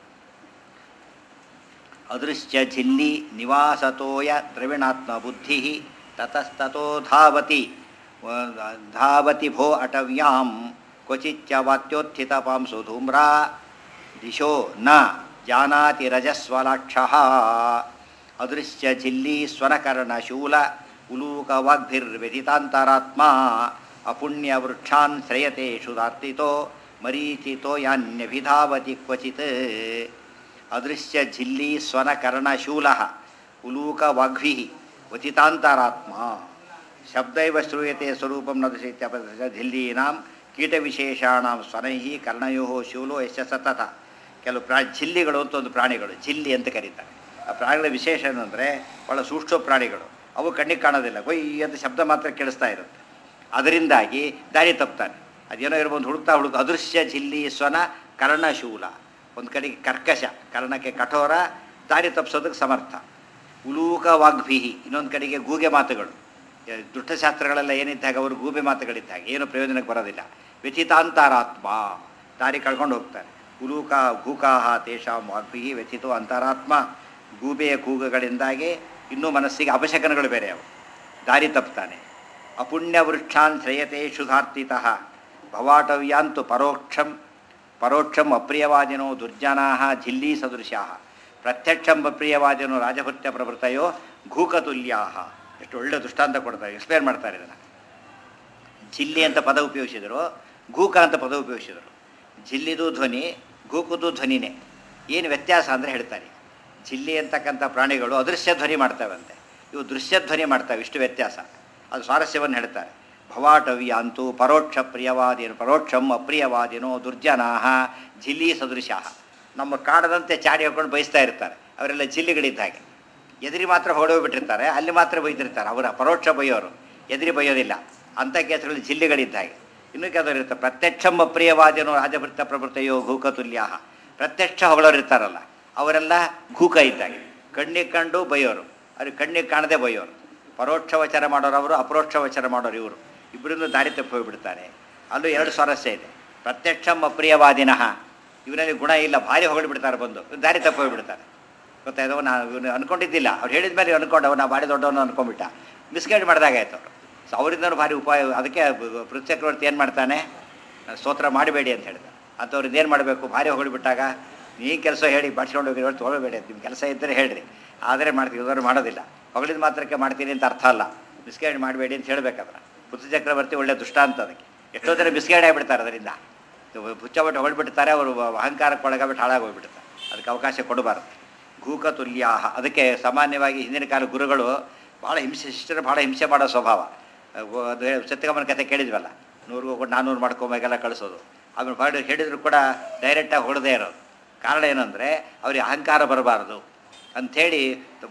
ಅದೃಶ್ಯ ಝಿಲ್ಲಿ ನಿವಾಸತೋಯ ದ್ರವಿಣಾತ್ಮ ಬುದ್ಧಿ ತತಸ್ತೋ ಧಾವತಿ ಧಾವತಿ ಭೋ ಅಟವ್ಯಾಂ ಕ್ವಚಿಚ್ಚ ವಾತ್ಯೋತ್ಥಿತ ಪಾಂಸು ಧೂಮ್ರಾ ದಿಶೋ ನ ಜಾನಾತಿ ರಜಸ್ವಲಾಕ್ಷಃ. ಅದೃಶ್ಯ ಝಿಲ್ಲಿ ಸ್ವನಕರ್ಣ ಶೂಲ ಉಲೂಕ ವಾಗ್ಭಿರ್ವ್ಯಥಿತಾಂತರಾತ್ಮ ಅಪುಣ್ಯ ವೃಕ್ಷಾನ್ ಶ್ರಯತೆ ಶುಧಾರ್ತಿತೋ ಮರೀಚಿತೋ ಯಾನ್ಯಭಿಧಾವತಿ ಕ್ವಚಿತ್. ಅದೃಶ್ಯ ಝಿಲ್ಲಿ ಸ್ವನಕರ್ಣ ಶೂಲ ಉಲೂಕ ವಾಗ್ಭಿ ವಥಿತಾಂತರಾತ್ಮ ಶಬ್ದೈವ ಶ್ರೂಯತೆ ಸ್ವರೂಪಂ ನದೃಶ್ಯ ಝಿಲ್ಲೀನಾಂ ಕೀಟವಿಶೇಷಾಣಾಂ ಸ್ವನೈ ಕರ್ಣಯೋ ಶೂಲೋ ಯಶ ಸತತ. ಕೆಲವು ಪ್ರಾ ಝಿಲ್ಲಿಗಳು ಅಂತ ಒಂದು ಪ್ರಾಣಿಗಳು, ಝಿಲ್ಲಿ ಅಂತ ಕರೀತಾರೆ. ಆ ಪ್ರಾಣಿಗಳ ವಿಶೇಷ ಏನಂದರೆ ಭಾಳ ಸೂಕ್ಷ್ಮ ಪ್ರಾಣಿಗಳು, ಅವು ಕಣ್ಣಿಗೆ ಕಾಣೋದಿಲ್ಲ, ಕೊಯ್ ಅಂತ ಶಬ್ದ ಮಾತ್ರ ಕೇಳಿಸ್ತಾ ಇರುತ್ತೆ. ಅದರಿಂದಾಗಿ ದಾರಿ ತಪ್ತಾನೆ. ಅದೇನೋ ಇರ್ಬೋದು, ಹುಡುಕ್ತಾ ಹುಡುಕ್ತಾ ಅದೃಶ್ಯ ಝಿಲ್ಲಿ ಸ್ವನ ಕರ್ಣಶೂಲ. ಒಂದು ಕಡೆಗೆ ಕರ್ಕಶ, ಕರ್ಣಕ್ಕೆ ಕಠೋರ, ದಾರಿ ತಪ್ಪಿಸೋದಕ್ಕೆ ಸಮರ್ಥ. ಉಲೂಕ ವಾಗ್ಭಿಹಿ, ಇನ್ನೊಂದು ಕಡೆಗೆ ಗೂಗೆ ಮಾತುಗಳು. ದುಷ್ಟಶಾಸ್ತ್ರಗಳೆಲ್ಲ ಏನಿದ್ದಾಗ ಅವರು ಗೂಬೆ ಮಾತುಗಳಿದ್ದಾಗ ಏನು ಪ್ರಯೋಜನಕ್ಕೆ ಬರೋದಿಲ್ಲ. ವ್ಯಥಿತಾಂತರಾತ್ಮ, ದಾರಿ ಕಳ್ಕೊಂಡು ಹೋಗ್ತಾರೆ. ಉಲೂಕ ಗೂಕಾಹ ತೇಷಾಂ ವಾಗ್ಭಿಹಿ ವ್ಯಥಿತೋ ಅಂತರಾತ್ಮ. ಗೂಬೆಯ ಕೂಗುಗಳಿಂದಾಗಿ ಇನ್ನೂ ಮನಸ್ಸಿಗೆ ಅಪಶಕನಗಳು ಬೇರೆ, ಅವು ದಾರಿ ತಪ್ತಾನೆ. ಅಪುಣ್ಯ ವೃಕ್ಷಾನ್ ಶ್ರೇಯತೆ ಶುಧಾರ್ತಿತಃ ಭವಾಟವ್ಯಾಂತು ಪರೋಕ್ಷಂ ಪರೋಕ್ಷಂ ಅಪ್ರಿಯವಾದಿನೋ ದುರ್ಜನಾ ಝಿಲ್ಲಿ ಸದೃಶಾ. ಪ್ರತ್ಯಕ್ಷಂ ಅಪ್ರಿಯವಾದಿನೋ ರಾಜಭೃತ್ಯ ಪ್ರವೃತ್ತಯೋ ಘೂಕತುಲ್ಯಾ. ಎಷ್ಟು ಒಳ್ಳೆ ದೃಷ್ಟಾಂತ ಕೊಡ್ತಾರೆ, ಎಕ್ಸ್ಪ್ಲೇನ್ ಮಾಡ್ತಾರೆ ಇದನ್ನು. ಝಿಲ್ಲಿ ಅಂತ ಪದ ಉಪಯೋಗಿಸಿದರು, ಘೂಕ ಅಂತ ಪದ ಉಪಯೋಗಿಸಿದರು. ಝಿಲ್ಲಿದು ಧ್ವನಿ, ಘೂಕುದು ಧ್ವನಿನೇ. ಏನು ವ್ಯತ್ಯಾಸ ಅಂದರೆ ಹೇಳ್ತಾರೆ. ಚಿಲ್ಲಿ ಅಂತಕ್ಕಂಥ ಪ್ರಾಣಿಗಳು ಅದೃಶ್ಯ ಧ್ವನಿ ಮಾಡ್ತಾವಂತೆ, ಇವು ದೃಶ್ಯ ಧ್ವನಿ ಮಾಡ್ತವೆ. ಇಷ್ಟು ವ್ಯತ್ಯಾಸ. ಅದು ಸ್ವಾರಸ್ಯವನ್ನು ಹೇಳ್ತಾರೆ. ಭವಾಟವ್ಯ ಅಂತೂ ಪರೋಕ್ಷ ಪ್ರಿಯವಾದಿನೋ ಪರೋಕ್ಷಂ ಅಪ್ರಿಯವಾದಿನೋ ದುರ್ಜನಾಹ ಜಿಲ್ಲಿ ಸದೃಶ. ನಮ್ಮ ಕಾಡದಂತೆ ಚಾಡಿ ಹಾಕೊಂಡು ಬಯಸ್ತಾ ಇರ್ತಾರೆ. ಅವರೆಲ್ಲ ಜಿಲ್ಲಿಗಳಿದ್ದ ಹಾಗೆ. ಎದುರಿ ಮಾತ್ರ ಹೊಡೋಗ್ಬಿಟ್ಟಿರ್ತಾರೆ, ಅಲ್ಲಿ ಮಾತ್ರ ಬೈದಿರ್ತಾರೆ. ಅವರ ಪರೋಕ್ಷ ಬೈಯೋರು, ಎದುರಿ ಬೈಯೋದಿಲ್ಲ. ಅಂಥ ಕೇಸುಗಳು ಜಿಲ್ಲಿಗಳಿದ್ದ ಹಾಗೆ. ಇನ್ನೂ ಕೆಲವರು ಇರ್ತಾರೆ ಪ್ರತ್ಯಕ್ಷಂ ಅಪ್ರಿಯವಾದಿನೋ ರಾಜಭೃತ ಪ್ರಭೃತೆಯೋ ಘೂಕತುಲ್ಯ. ಪ್ರತ್ಯಕ್ಷ ಹೊಗಳೋರು ಇರ್ತಾರಲ್ಲ ಅವರೆಲ್ಲ ಘೂಕ ಇದ್ದಾಗೆ. ಕಣ್ಣಿಗೆ ಕಂಡು ಬೈಯೋರು, ಅವ್ರಿಗೆ ಕಣ್ಣಿಗೆ ಕಾಣದೆ ಬೈಯೋರು. ಪರೋಕ್ಷ ವಚನ ಮಾಡೋರು ಅವರು, ಅಪರೋಕ್ಷ ವಚನ ಮಾಡೋರು ಇವರು. ಇಬ್ಬರಿಂದ ದಾರಿ ತಪ್ಪಿ ಹೋಗಿಬಿಡ್ತಾರೆ. ಅಲ್ಲೂ ಎರಡು ಸ್ವಾರಸ್ಯ ಇದೆ. ಪ್ರತ್ಯಕ್ಷಂ ಅಪ್ರಿಯವಾದಿನಃ, ಇವನಲ್ಲಿ ಗುಣ ಇಲ್ಲ, ಭಾರಿ ಹೊಗಳಿಬಿಡ್ತಾರೆ, ಬಂದು ದಾರಿ ತಪ್ಪಿ ಹೋಗಿಬಿಡ್ತಾರೆ. ಗೊತ್ತಾಯ್ತು, ನಾನು ಇವನು ಅನ್ಕೊಂಡಿದ್ದಿಲ್ಲ, ಅವ್ರು ಹೇಳಿದ ಮೇಲೆ ಅನ್ಕೊಂಡವ ನಾ ಭಾರಿ ದೊಡ್ಡವನು ಅನ್ಕೊಂಡ್ಬಿಟ್ಟ. ಮಿಸ್ಗೈಡ್ ಮಾಡಿದಾಗಾಯ್ತು ಅವರು. ಸೊ ಅವರಿಂದನೂ ಭಾರಿ ಉಪಾಯ. ಅದಕ್ಕೆ ಪೃಥ್ಚಕ್ರವರ್ತಿ ಏನು ಮಾಡ್ತಾನೆ, ಸ್ತೋತ್ರ ಮಾಡಬೇಡಿ ಅಂತ ಹೇಳಿದ. ಅಂಥವ್ರಿಂದ ಏನು ಮಾಡಬೇಕು, ಭಾರಿ ಹೊಗಳಿಬಿಟ್ಟಾಗ ನೀ ಕೆಲಸ ಹೇಳಿ ಬಡ್ಸ್ಕೊಂಡು ಹೋಗಿ ತೊಗೊಳ್ಬೇಡಿ, ನಿಮ್ಮ ಕೆಲಸ ಇದ್ದರೆ ಹೇಳ್ರಿ, ಆದರೆ ಮಾಡ್ತೀವಿ, ಇವರು ಮಾಡೋದಿಲ್ಲ. ಹೊಗಳಿದ ಮಾತ್ರಕ್ಕೆ ಮಾಡ್ತೀನಿ ಅಂತ ಅರ್ಥ ಅಲ್ಲ. ಮಿಸ್ಗೈಡ್ ಮಾಡಬೇಡಿ ಅಂತ ಹೇಳಬೇಕಾದ್ರೆ ಪೃಥ್ಚಕ್ರವರ್ತಿ ಒಳ್ಳೆ ದುಷ್ಟಾಂತ. ಅದಕ್ಕೆ ಎಷ್ಟೋ ಜನ ಮಿಸ್ಗೈಡ್ ಆಗಿಬಿಡ್ತಾರೆ. ಅದರಿಂದ ಹುಚ್ಚಬಿಟ್ಟು ಹೊಳ್ಬಿಡ್ತಾರೆ, ಅವರು ಅಹಂಕಾರಕ್ಕೆ ಒಳಗಾಗ್ಬಿಟ್ಟು ಹಾಳಾಗಿ ಹೋಗ್ಬಿಡ್ತಾರೆ. ಅದಕ್ಕೆ ಅವಕಾಶ ಕೊಡಬಾರ್ದು. ಘೂಕ ತುಲ್ಯಾಹ. ಅದಕ್ಕೆ ಸಾಮಾನ್ಯವಾಗಿ ಹಿಂದಿನ ಕಾಲ ಗುರುಗಳು ಭಾಳ ಹಿಂಸೆ, ಶಿಷ್ಟರು ಭಾಳ ಹಿಂಸೆ ಮಾಡೋ ಸ್ವಭಾವ. ಅದು ಸತ್ಯಗಮನ ಕಥೆ ಕೇಳಿದ್ವಲ್ಲ, ನೂರಿಗೂ ಕೂಡ ನಾನ್ನೂರು ಮಾಡ್ಕೊಂಬೇಕೆಲ್ಲ ಕಳಿಸೋದು. ಆಮೇಲೆ ಹೊರಡು ಹೇಳಿದ್ರು ಕೂಡ ಡೈರೆಕ್ಟಾಗಿ ಹೊಡೆದೇ ಇರೋದು. ಕಾರಣ ಏನಂದರೆ ಅವ್ರಿಗೆ ಅಹಂಕಾರ ಬರಬಾರ್ದು ಅಂಥೇಳಿ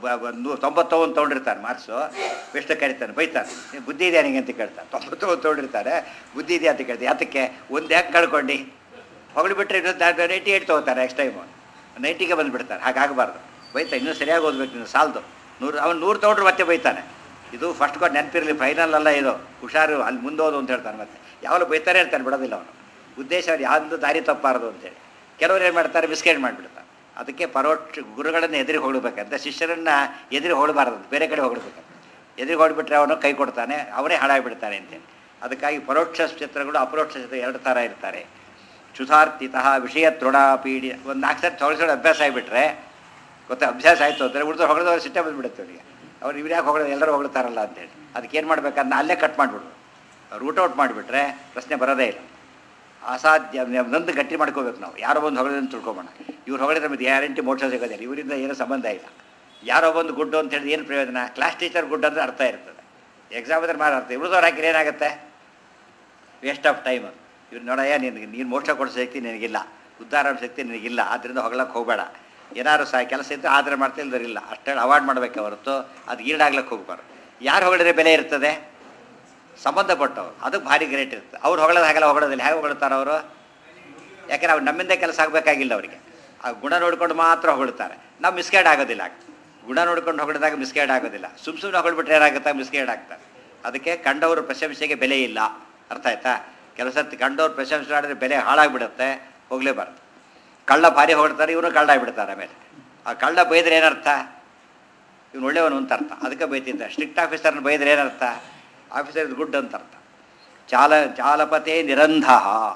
ನೂ ತೊಂಬತ್ತೊಂದು ತೊಗೊಂಡಿರ್ತಾನೆ ಮಾರ್ಕ್ಸು. ಬೆಸ್ಟ್ ಕರಿತಾನೆ, ಬೈತಾನೆ, ಬುದ್ಧಿ ಇದೆಯಾ ನಿಮಗೆ ಅಂತ ಕೇಳ್ತಾನೆ. ತೊಂಬತ್ತೊಂದು ತೊಗೊಂಡಿರ್ತಾರೆ, ಬುದ್ಧಿ ಇದೆಯಾ ಅಂತ ಕೇಳ್ತಾರೆ. ಅದಕ್ಕೆ ಒಂದು ಯಾಕೆ ಕಳ್ಕೊಂಡು ಹೊಗಳಿಬಿಟ್ರೆ ಇನ್ನೊಂದು ನೈಂಟಿ ಏಟ್ ತೊಗೋತಾರೆ, ನೆಕ್ಸ್ಟ್ ಟೈಮು ನೈಂಟಿಗೆ ಬಂದುಬಿಡ್ತಾರೆ. ಹಾಗಾಗಬಾರ್ದು. ಬೈತಾ ಇನ್ನೂ ಸರಿಯಾಗಿ ಓದ್ಬೇಕು, ನೀನು ಸಾಲದು. ನೂರು ಅವನು ನೂರು ತೊಗೊಂಡ್ರು ಮತ್ತೆ ಬೈತಾನೆ. ಇದು ಫಸ್ಟ್ ಕೊಟ್ಟು ನೆನಪಿರಲಿ, ಫೈನಲ್ ಅಲ್ಲ ಇದು, ಹುಷಾರು, ಅಲ್ಲಿ ಮುಂದೋದು ಅಂತ ಹೇಳ್ತಾನೆ. ಮತ್ತೆ ಯಾವಾಗಲೂ ಬೈತಾನೆ ಇರ್ತಾನೆ, ಬಿಡೋದಿಲ್ಲ ಅವನು. ಉದ್ದೇಶ ಅವ್ರು ಯಾವುದು ದಾರಿ ತಪ್ಪಾರದು ಅಂತೇಳಿ. ಕೆಲವರು ಏನು ಮಾಡ್ತಾರೆ, ಮಿಸ್ಗೈಡ್ ಮಾಡಿಬಿಡ್ತಾರೆ. ಅದಕ್ಕೆ ಪರೋಕ್ಷ ಗುರುಗಳನ್ನು ಎದುರಿಗೆ ಹೊಗಳ್ಬೇಕಂತ, ಶಿಷ್ಯರನ್ನು ಎದುರಿಗೆ ಹೊಳಬಾರ್ದು, ಬೇರೆ ಕಡೆ ಹೊಗಳ್ಬೇಕಂತ. ಎದುರಿಗೆ ಹೊಡ್ಬಿಟ್ರೆ ಅವನು ಕೈ ಕೊಡ್ತಾನೆ, ಅವನೇ ಹಾಳಾಗಿಬಿಡ್ತಾನೆ ಅಂತೇಳಿ. ಅದಕ್ಕಾಗಿ ಪರೋಕ್ಷ ಚಿತ್ರಗಳು ಅಪರೋಕ್ಷ ಚಿತ್ರ ಎರಡು ಥರ ಇರ್ತಾರೆ. ಕ್ಷುಧಾರ್ಥಿತಃ ವಿಷಯ ತೃಣ ಪೀಡಿ. ಒಂದು ನಾಲ್ಕು ಸರಿ ತೊಗೊಳಿಸೋದು ಅಭ್ಯಾಸ ಆಗಿಬಿಟ್ರೆ ಗೊತ್ತಾ, ಅಭ್ಯಾಸ ಆಯಿತು ಅಂದರೆ ಉಳಿದವ್ರು ಹೊಗಳಿದವ್ರು ಸಿಟ್ಟೆ ಬಂದುಬಿಡುತ್ತೆ ಅವರಿಗೆ. ಅವ್ರು ಇವ್ರು ಯಾಕೆ ಹೊಗಳೋದು, ಎಲ್ಲರೂ ಹೊಗಳ್ತಾರಲ್ಲ ಅಂತೇಳಿ. ಅದಕ್ಕೇನು ಮಾಡ್ಬೇಕಂದ್ರೆ ಅಲ್ಲೇ ಕಟ್ ಮಾಡಿಬಿಡ್ರು, ರೂಟ್ ಔಟ್ ಮಾಡಿಬಿಟ್ರೆ ಪ್ರಶ್ನೆ ಬರೋದೇ ಇಲ್ಲ. ಅಸಾಧ್ಯ. ನಂದು ಗಟ್ಟಿ ಮಾಡ್ಕೋಬೇಕು ನಾವು. ಯಾರೋ ಒಂದು ಹೊಗಳಿದ್ರೆ ತಿಳ್ಕೊಬೋಣ, ಇವ್ರು ಹೊಗಳಿದ್ರೆ ಮತ್ತೆ ಗ್ಯಾರಂಟಿ ಮೋಕ್ಷ ಸಿಗೋದಿಲ್ಲ, ಇವರಿಂದ ಏನೂ ಸಂಬಂಧ ಇಲ್ಲ. ಯಾರೋ ಒಂದು ಗುಡ್ಡು ಅಂತ ಹೇಳಿದ್ರೆ ಏನು ಪ್ರಯೋಜನ? ಕ್ಲಾಸ್ ಟೀಚರ್ ಗುಡ್ ಅಂದರೆ ಅರ್ಥ ಇರ್ತದೆ, ಎಕ್ಸಾಮ್ ಅಂದ್ರೆ ಮಾರ ಅರ್ಥ. ಉಳಿದವ್ರು ಹಾಕಿದ್ರೆ ಏನಾಗುತ್ತೆ, ವೇಸ್ಟ್ ಆಫ್ ಟೈಮ್. ಇವ್ರು ನೋಡಯ್ಯ, ನಿನಗೆ ನೀನು ಮೋಕ್ಷ ಕೊಡೋ ಶಕ್ತಿ ನಿನಗಿಲ್ಲ, ಉದ್ಧಾರ ಶಕ್ತಿ ನಿನಗಿಲ್ಲ, ಆದ್ದರಿಂದ ಹೊಗಳಕ್ಕೆ ಹೋಗಬೇಡ. ಏನಾದ್ರು ಸಹ ಕೆಲಸ ಇದ್ದರೆ ಆದರೆ ಮಾಡ್ತಾ ಇಲ್ದರಿಲ್ಲ, ಅಷ್ಟೇಳಿ ಅವಾಯ್ಡ್ ಮಾಡಬೇಕೆ ಹೊರತು ಅದು ಈಡಾಗ್ಲಿಕ್ಕೆ ಹೋಗ್ಬಾರ್ದು. ಯಾರು ಹೊಗಳಿದ್ರೆ ಬೆಲೆ ಇರ್ತದೆ, ಸಂಬಂಧಪಟ್ಟವ್ರು, ಅದಕ್ಕೆ ಭಾರಿ ಗ್ರೇಟ್ ಇರ್ತದೆ. ಅವ್ರು ಹೊಗಳೋದು ಹಾಗೆಲ್ಲ ಹೊಗಳೋದಿಲ್ಲ. ಹೇಗೆ ಹೊಗಳ್ತಾರೆ ಅವರು? ಯಾಕೆಂದ್ರೆ ಅವ್ರು ನಮ್ಮಿಂದ ಕೆಲಸ ಆಗಬೇಕಾಗಿಲ್ಲ ಅವರಿಗೆ. ಆ ಗುಣ ನೋಡ್ಕೊಂಡು ಮಾತ್ರ ಹೊಗಳ್ತಾರೆ. ನಾವು ಮಿಸ್ಗೈಡ್ ಆಗೋದಿಲ್ಲ. ಗುಣ ನೋಡ್ಕೊಂಡು ಹೊಗಳಿದಾಗ ಮಿಸ್ಗೈಡ್ ಆಗೋದಿಲ್ಲ. ಸುಮ್ಮ ಸುಮ್ಮನೆ ಹೊಗಳ್ಬಿಟ್ರೆ ಏನಾಗುತ್ತೆ, ಮಿಸ್ಗೈಡ್ ಆಗ್ತಾರೆ. ಅದಕ್ಕೆ ಕಂಡವರು ಪ್ರಶಂಸೆಗೆ ಬೆಲೆ ಇಲ್ಲ. ಅರ್ಥ ಆಯ್ತಾ? ಕೆಲಸ ಕಂಡವ್ರು ಪ್ರಶಂಸೆ ಮಾಡಿದ್ರೆ ಬೆಲೆ ಹಾಳಾಗಿಬಿಡುತ್ತೆ, ಹೋಗಲೇಬಾರ್ದು. ಕಳ್ಳ ಭಾರಿ ಹೊಗಳ್ತಾರೆ, ಇವನು ಕಳ್ಳ ಆಗಿಬಿಡ್ತಾರೆ. ಆಮೇಲೆ ಆ ಕಳ್ಳ ಬೈದ್ರೆ ಏನರ್ಥ, ಇವನು ಒಳ್ಳೆಯವನು ಅಂತ ಅರ್ಥ. ಅದಕ್ಕೆ ಬೈತಿದ್ದ. ಸ್ಟ್ರಿಕ್ಟ್ ಆಫೀಸರ್ನ ಬೈದ್ರೆ ಏನರ್ಥ, ಆಫೀಸರ್ ಇಸ್ ಗುಡ್ ಅಂತ ಅರ್ಥ. ಚಾಲ ಚಾಲಪತೆ ನಿರಂಧ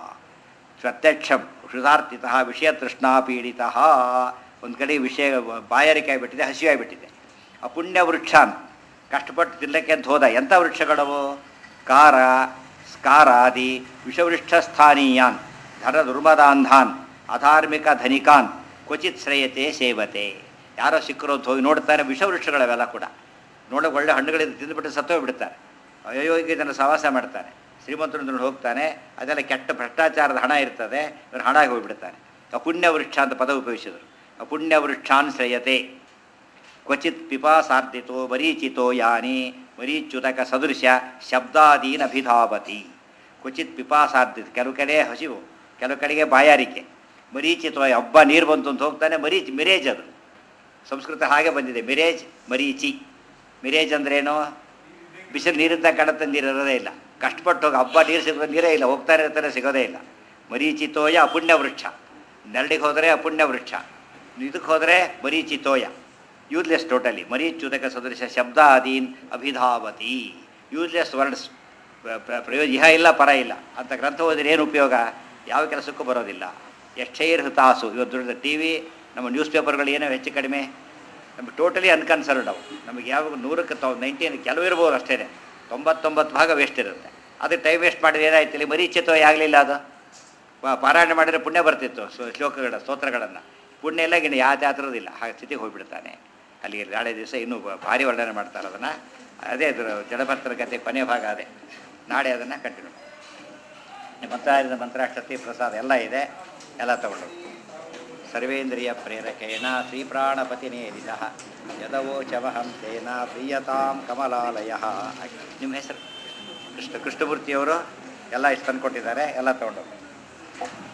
ಪ್ರತ್ಯಕ್ಷಂ ಕ್ಷುಧಾರ್ಥಿತ ವಿಷಯ ತೃಷ್ಣಾ ಪೀಡಿತ. ಒಂದು ಕಡೆ ವಿಷಯ ಬಾಯಾರಿಕೆ ಆಗಿಬಿಟ್ಟಿದೆ, ಹಸಿವೆ ಆಗಿಬಿಟ್ಟಿದೆ. ಅಪುಣ್ಯ ವೃಕ್ಷಾನ್ ಕಷ್ಟಪಟ್ಟು ತಿನ್ನಕ್ಕೆ ಅಂತ ಹೋದ. ಎಂಥ ವೃಕ್ಷಗಳವು? ಕಾರ ಸ್ಕಾರಾದಿ ವಿಷವೃಕ್ಷ ಸ್ಥಾನೀಯಾನ್ ಧನ ದುರ್ಮದಾಂಧಾನ್ ಅಧಾರ್ಮಿಕ ಧನಿಕಾನ್ ಕ್ವಚಿತ್ ಶ್ರೇಯತೆ ಸೇವತೆ. ಯಾರೋ ಸಿಕ್ಕರು ಅಂತ ಹೋಗಿ ನೋಡ್ತಾರೆ, ವಿಷವೃಕ್ಷಗಳವೆಲ್ಲ ಕೂಡ ನೋಡೋಕೆ ಒಳ್ಳೆ ಹಣ್ಣುಗಳಿಂದ ತಿಂದುಬಿಟ್ಟು ಸತ್ತೋಗ್ಬಿಡ್ತಾರೆ. ಅಯೋಗ್ಯ ಜನ ಸವಾಸ ಮಾಡ್ತಾನೆ, ಶ್ರೀಮಂತರು ಹೋಗ್ತಾನೆ, ಅದೆಲ್ಲ ಕೆಟ್ಟ ಭ್ರಷ್ಟಾಚಾರದ ಹಣ ಇರ್ತದೆ, ಇವರು ಹಣ ಹೋಗಿಬಿಡ್ತಾನೆ. ಅಪುಣ್ಯ ವೃಕ್ಷ ಅಂತ ಪದ ಉಪಯೋಗಿಸಿದರು. ಅಪುಣ್ಯ ವೃಕ್ಷಾನ್ ಶ್ರೇಯತೆ ಕ್ವಚಿತ್ ಪಿಪಾಸಾರ್ಧಿತೋ ಮರೀಚಿತೋ ಯಾನಿ ಮರೀಚ್ಯುತಕ ಸದೃಶ ಶಬ್ದಾದೀನ ಅಭಿಧಾವತಿ. ಕ್ವಚಿತ್ ಪಿಪಾಸಾರ್ಧಿತ, ಕೆಲವು ಕಡೆ ಹಸಿವು, ಕೆಲವು ಕಡೆಗೆ ಬಾಯಾರಿಕೆ. ಮರೀಚಿತೋ, ಹಬ್ಬ ನೀರು ಬಂತು ಅಂತ ಹೋಗ್ತಾನೆ, ಮರೀಚ್ ಮಿರೇಜ್. ಅದು ಸಂಸ್ಕೃತ ಹಾಗೆ ಬಂದಿದೆ, ಮಿರೇಜ್ ಮರೀಚಿ. ಮಿರೇಜ್ ಅಂದ್ರೇನು? ಬಿಸಿಲು ನೀರಿಂದ ಕಡತ ನೀರು ಇರೋದೇ ಇಲ್ಲ. ಕಷ್ಟಪಟ್ಟು ಹೋಗಿ ಹಬ್ಬ ನೀರು ಸಿಗೋದು ನೀರೇ ಇಲ್ಲ, ಹೋಗ್ತಾನೆ ಇರ್ತಾನೆ, ಸಿಗೋದೇ ಇಲ್ಲ. ಮರೀಚಿತೋಯ ಅಪುಣ್ಯ ವೃಕ್ಷ. ನೆರಳಿಗೆ ಹೋದರೆ ಅಪುಣ್ಯ ವೃಕ್ಷ, ಇದಕ್ಕೆ ಹೋದರೆ ಮರೀಚಿತೋಯ, ಯೂಸ್ಲೆಸ್ ಟೋಟಲಿ. ಮರೀಚ್ಯುತಕ ಸದೃಶ ಶಬ್ದಾದೀನ್ ಅಭಿಧಾವತಿ. ಯೂಸ್ಲೆಸ್ ವರ್ಡ್ಸ್, ಪ್ರಯೋಜನ ಇಹ ಇಲ್ಲ ಪರ ಇಲ್ಲ ಅಂತ ಗ್ರಂಥ ಓದಿದ್ರೆ ಏನು ಉಪಯೋಗ? ಯಾವ ಕೆಲಸಕ್ಕೂ ಬರೋದಿಲ್ಲ. ಎಷ್ಟೈರ್ ಹತಾಸು. ಇವತ್ತು ಟಿ ವಿ, ನಮ್ಮ ನ್ಯೂಸ್ ಪೇಪರ್ಗಳು ಏನೋ ಹೆಚ್ಚು ಕಡಿಮೆ ನಮಗೆ ಟೋಟಲಿ ಅನ್ಕನ್ಸರ್ನ್ಡ್ ಅವು. ನಮಗೆ ಯಾವ ನೂರಕ್ಕೆ ತೊ ನೈಂಟೀನ್ ಕೆಲವು ಇರ್ಬೋದು ಅಷ್ಟೇ, ತೊಂಬತ್ತೊಂಬತ್ತು ಭಾಗ ವೇಸ್ಟ್ ಇರುತ್ತೆ. ಅದಕ್ಕೆ ಟೈಮ್ ವೇಸ್ಟ್ ಮಾಡಿದ್ರೆ ಏನಾಯ್ತು, ಇಲ್ಲಿ ಮರೀಚಿತೋ ಆಗಲಿಲ್ಲ. ಅದು ಪಾರಾಯಣ ಮಾಡಿದರೆ ಪುಣ್ಯ ಬರ್ತಿತ್ತು, ಶ್ಲೋಕಗಳ ಸ್ತೋತ್ರಗಳನ್ನು. ಪುಣ್ಯ ಎಲ್ಲ ಗಿಣ್ಯ ಯಾವ ಜಾತ್ರದಿಲ್ಲ ಹಾಗೆ ಸ್ಥಿತಿಗೆ ಹೋಗ್ಬಿಡ್ತಾನೆ. ಅಲ್ಲಿಗೆ ನಾಳೆ ದಿವಸ ಇನ್ನೂ ಭಾರಿ ವರ್ಣನೆ ಮಾಡ್ತಾರೆ ಅದನ್ನು. ಅದೇ ಅದ್ರ ಜಡಭಕ್ತರ ಕಥೆ ಕೊನೆ ಭಾಗ ಅದೇ. ನಾಳೆ ಅದನ್ನು ಕಂಟಿನ್ಯೂ. ಮಂತ್ರಾಲಯದ ಮಂತ್ರಾಕ್ಷತೆ ಪ್ರಸಾದ ಎಲ್ಲ ಇದೆ, ಎಲ್ಲ ತಗೊಂಡು ಸರ್ವೇಂದ್ರಿಯ ಪ್ರೇರಕೇಣ ಶ್ರೀಪ್ರಾಣಪತಿನೇರಿದ ಯದವೋಚಮಹಂ ತೇನ ಪ್ರೀಯತಾಂ ಕಮಲಾಲಯ. ನಿಮ್ಮ ಹೆಸರು? ಕೃಷ್ಣ ಕೃಷ್ಣಮೂರ್ತಿಯವರು ಎಲ್ಲ ಇಷ್ಟು ತಂದು ಕೊಟ್ಟಿದ್ದಾರೆ, ಎಲ್ಲ ತಗೊಂಡು